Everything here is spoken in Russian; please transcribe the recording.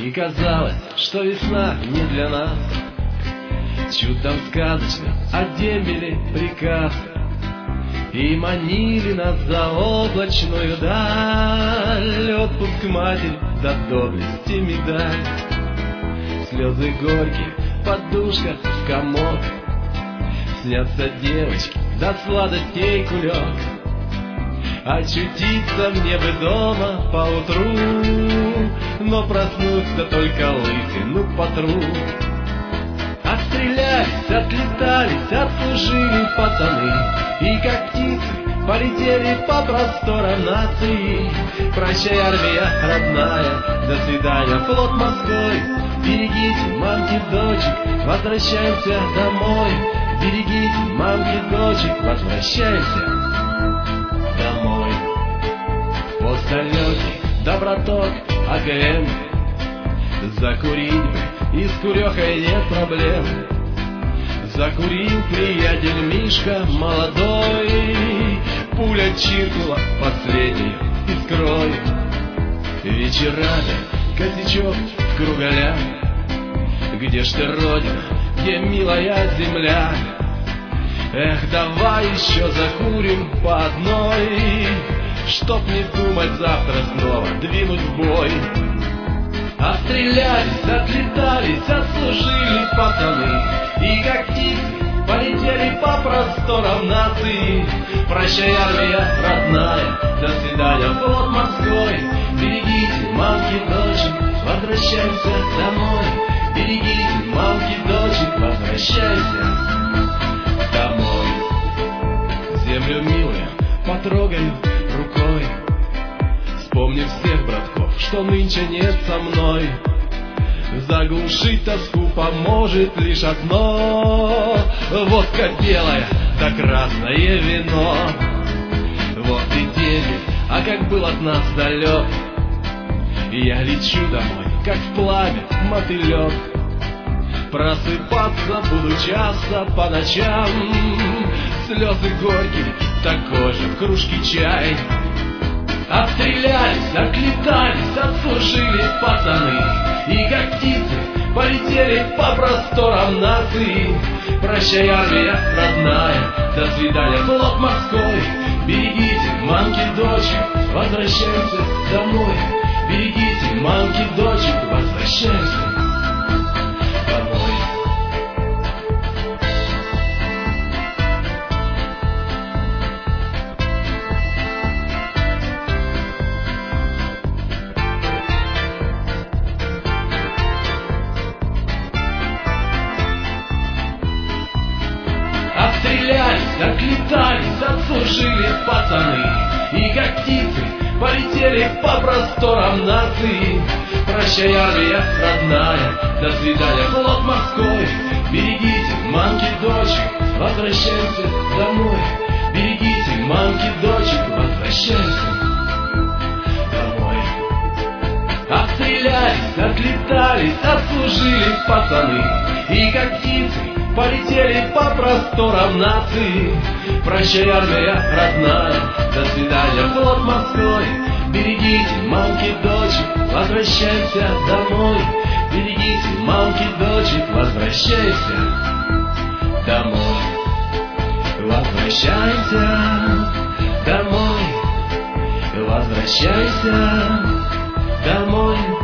И казалось, что весна не для нас. Чудом сказочным одемели приказ и манили нас за облачную даль. Отпуск матери за доблесть и медаль. Слезы горькие, подушка, комок. Снятся девочки, до сладостей кулек. Очутиться мне бы дома поутру, но проснуться только лысину потру. Отстрелялись, отлетались, отслужили пацаны, и как птицы полетели по просторам нации. Прощай, армия родная, до свидания, флот морской. Берегите, мамки, дочек, возвращаемся домой. Берегите, мамки, дочек, возвращаемся домой. Пост далекий, доброток, АКМ. Закурить бы, и с курехой нет проблем. Закурил приятель Мишка молодой, пуля чиркнула последней искрой. Вечерами косячок в круголя. Где ж ты, Родина, где милая земля? Эх, давай еще закурим по одной, чтоб не думать завтра снова двинуть в бой. Отстрелялись, отлетались, отслужили пацаны, и как птицы полетели по просторам нации. Прощай, армия родная, до свидания, флот морской. Берегите, мамки, дочек, возвращаемся домой. Берегите, мамки, дочек, возвращайся домой. Землю милую потрогаю рукой, вспомнив всех братков, что нынче нет со мной. Заглушить тоску поможет лишь одно: водка белая да красное вино. Вот и день, а как был от нас далек. Я лечу домой, как в пламя мотылек. Просыпаться буду часто по ночам. Слезы горькие, такой же в кружке чай. Отстрелялись, отлетались, отслужили пацаны, и как птицы полетели по просторам нации. Прощай, армия родная, до свидания, флот морской. Берегите, мамки, дочек, возвращаемся домой. Берегите, мамки, дочек, возвращаемся домой. Отстрелялись, отлетались, отслужили пацаны, и как птицы полетели по просторам нации. Прощай, армия родная, до свидания, флот морской. Берегите, мамки, дочек, возвращаемся домой. Берегите, мамки, дочек, возвращаемся домой. Отстрелялись, отлетались, отслужили пацаны, и как птицы полетели по просторам нации. Прощай, армия родная, до свидания, флот морской. Берегите, мамки, дочек, возвращайся домой. Берегите, мамки, дочек, возвращайся домой. Возвращайся домой, возвращайся домой.